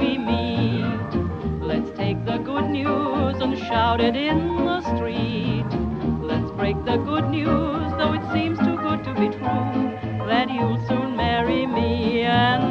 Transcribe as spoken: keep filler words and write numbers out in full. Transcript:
we meet. Let's take the good news and shout it in the street. Let's break the good news, though it seems too good to be true, that you'll soon marry me and